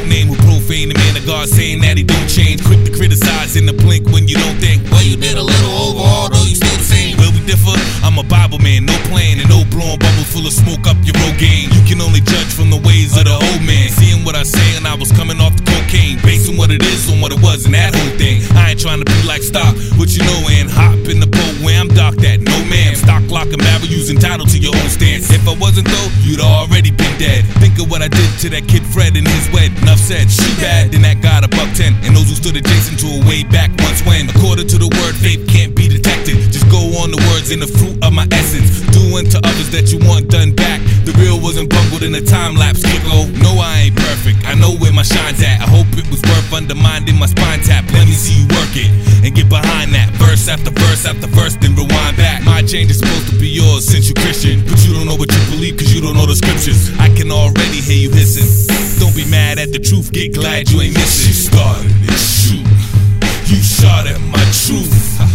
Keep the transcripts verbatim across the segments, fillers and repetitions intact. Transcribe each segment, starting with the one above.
name who profane the man of God, saying that he don't change. Quick to criticize in the blink when you don't think. Well, you did a little overhaul, though you still the same. Will we differ? I'm a Bible man, no playing and no blowing bubbles full of smoke up your road game. You can only judge from the ways of the old man. Seeing what I say and I was coming off the cocaine, basing what it is on what it was and that whole thing. I ain't trying to be like stock, what you know, and hop in the boat where I'm docked at. No man, stock, lock, and barrel, using title to your own stance. If I wasn't though, you'd already been dead. Think of what I did to that kid Fred and his wed. Enough said, she bad, then that got a buck ten. And those who stood adjacent to a way back once when, according to the word, faith can't be detected. Just go on the words and the fruit of my essence. Doing to others that you want done back. The real wasn't bungled in a time lapse. Kicko, no, I ain't perfect. I know where my shine's at. I hope it was worth undermining my spine tap. Let me see you work it and get behind that. Verse after verse after verse, then rewind back. My change is supposed to be yours since you Christian, but you don't know what you believe cause you don't know the scriptures. I can already hear you hissing. Don't be mad at the truth, get glad you ain't missing. She started this shoot, you shot at my truth.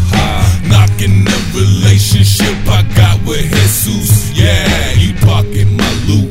Knocking the relationship I got with Jesus. Yeah, you parking my loot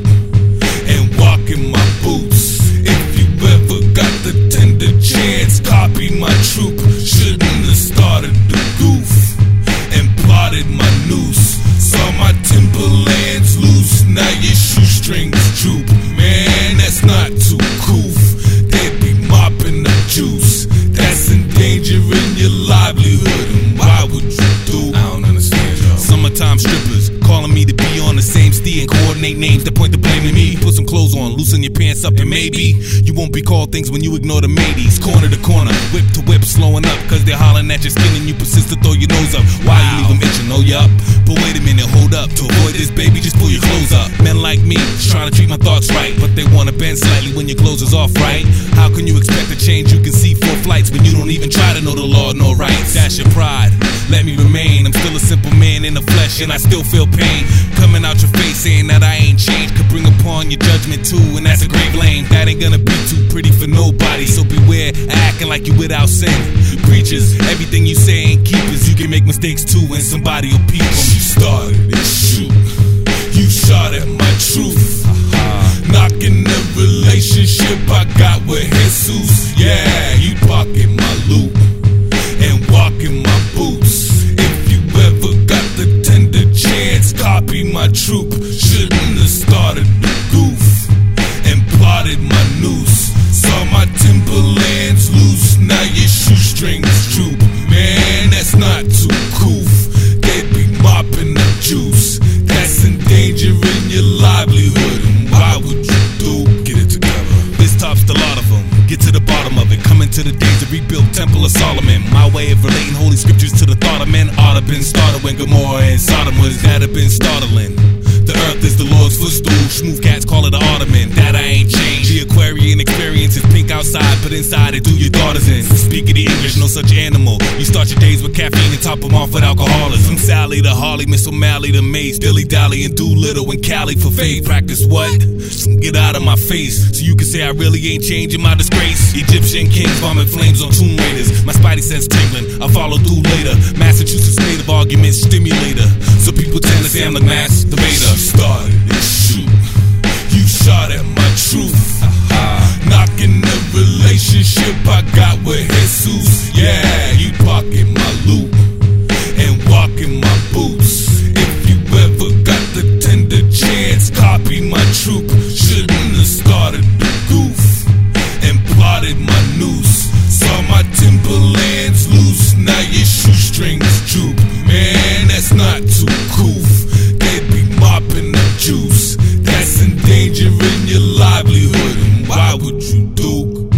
and walking my boots. If you ever got the tender chance, copy my troop. Shouldn't have started the goof and plotted my noose. Saw my Timberlands loose, now your shoestrings droop. Man, that's not too cool. They'd be mopping the juice. That's endangering your livelihood. And why would you do? I don't understand, y'all. Summertime strippers calling me to be on the same steed and coordinate names that point the blame at me. Put some clothes on, loosen your pants up, and maybe you won't be called things when you ignore the mateys. Corner to corner, whip to whip, slowing up, cause they're hollering at your skin and you persist to throw your nose up. Why you leave them itching? Oh, yup. But wait a minute, hold up. To avoid this, baby, just pull your clothes up. Men like me, just trying to treat my thoughts right, but they wanna bend slightly when your clothes is off, right? How can you expect a change you can see four flights when you don't even try to know the law, no rights? That's your pride, let me remain. I'm still a simple man in the flesh and I still feel pain coming out your face, saying that I ain't changed. Could bring upon your judgment too, and that's a great blame. That ain't gonna be too pretty for nobody, so beware acting like you without sin. Preachers, everything you say ain't keepers. You can make mistakes too and somebody will peep them. She started this shoot, you shot at my truth. Knocking the relationship I got with Jesus. Yeah, you pocket my loot and walking my boots. If you ever got the tender chance, copy my troop. Shouldn't have started the goof and plotted my noose. Saw my Timberlands loose, now your shoestrings droop. Man, that's not too cool. They'd be mopping the juice. That's endangering your livelihood. And why would you do? Get it together. This tops the lot of them. Get to the bottom of it. Coming to the days to rebuild Temple of Solomon. My way of relating holy scriptures to the thought of men ought have been started when Gomorrah and Sodom was that have been startling. The earth is the Lord's footstool. Smooth cats call it an ottoman. That I ain't changed. The Aquarian experience is pink outside, but inside it do your daughters in. Speak of the English, no such animal. You start your days with caffeine and top them off with alcoholism. From Sally to Harley, Miss O'Malley to Mace, Dilly Dally and Doolittle and Cali for faith. Practice what? Get out of my face, so you can say I really ain't changing my disgrace. Egyptian kings vomit flames on tomb raiders. My spidey sense tingling, I'll follow through later. Massachusetts native argument stimulator, so people tend to say I'm the masturbator. She started this shoot, you shot at my truth. Knocking the relationship I got with Jesus. Yeah, you pocket my loot and walking my boots. If you ever got the tender chance, copy my troop. Shouldn't have started the goof and plotted my noose. Saw my Timberlands loose, now your shoestrings droop. Man, that's not too cool. They'd be mopping the juice. That's endangering your livelihood. And why would you do?